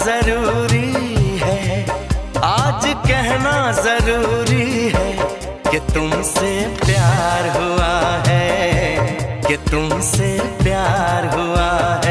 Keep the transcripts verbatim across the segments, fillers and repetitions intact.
जरूरी है, आज कहना जरूरी है कि तुमसे प्यार हुआ है, कि तुमसे प्यार हुआ है।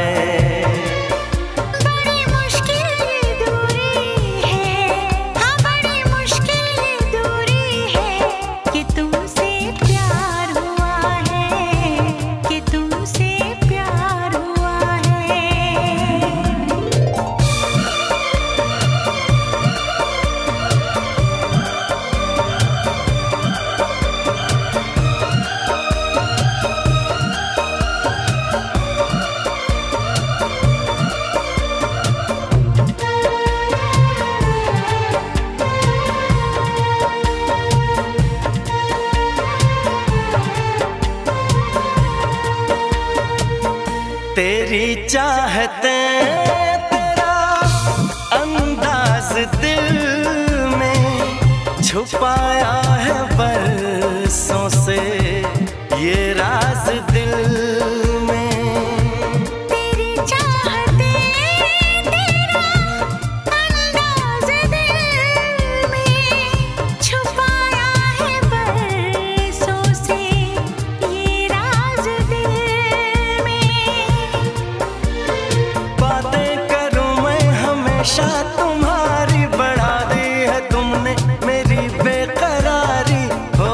तेरी चाहते तेरा अंदाज दिल में छुपाया है बरसों से ये राज दिल में। तेरी चाहते तेरा अंदाज दिल में छुपाया है बरसों से ये राज दिल में। बातें करूं मैं हमेशा तुम्हारी, बढ़ा दी है तुमने मेरी बेकरारी हो।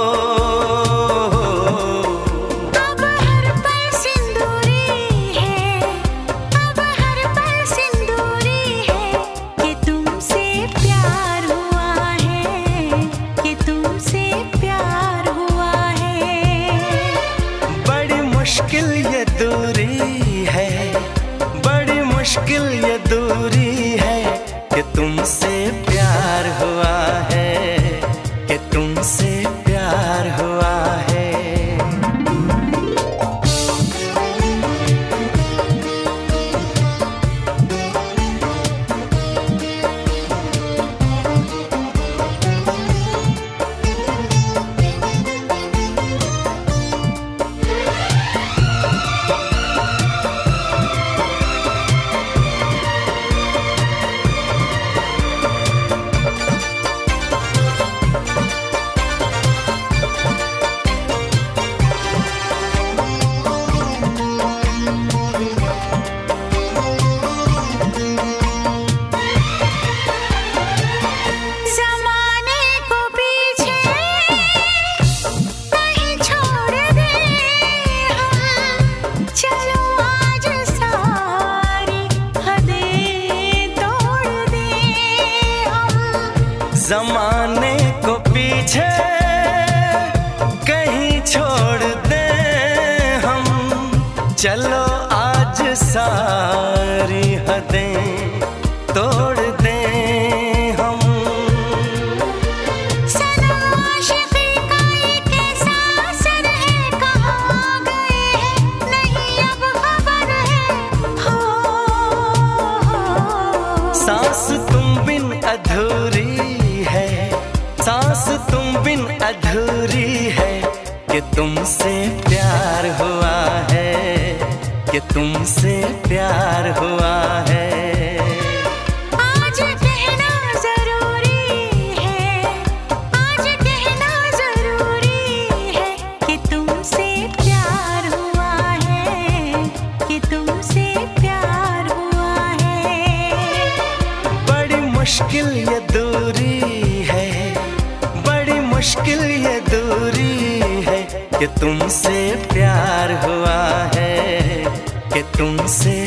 अब हर पल सिंदूरी है, अब हर पल सिंदूरी है कि तुमसे प्यार हुआ है, कि तुमसे प्यार हुआ है। बड़ी मुश्किल ये दूरी है, बड़ी मुश्किल ये दूरी है कि तुमसे प्यार हुआ है, कि तुमसे प्यार हुआ है। ज़माने को पीछे कहीं छोड़ दे हम, चलो आज सारी हदें तोड़ दे हम। जमाने को पीछे कहीं छोड़ दे हम, चलो आज सारी हदें तोड़ दे हम। सनम आशिक़ी का ये कैसा असर है, कहाँ गए हैं नहीं अब खबर है हो। सांस तुम बिन अधूरी है, सांस तुम बिन अधूरी है कि तुमसे प्यार हुआ है, कि तुमसे प्यार हुआ है। आज कहना जरूरी है, आज कहना जरूरी है कि तुमसे प्यार हुआ है, कि तुमसे प्यार हुआ है। बड़ी मुश्किल ये दूरी है, बड़ी मुश्किल ये दूरी है कि तुमसे प्यार हुआ है, कि तुमसे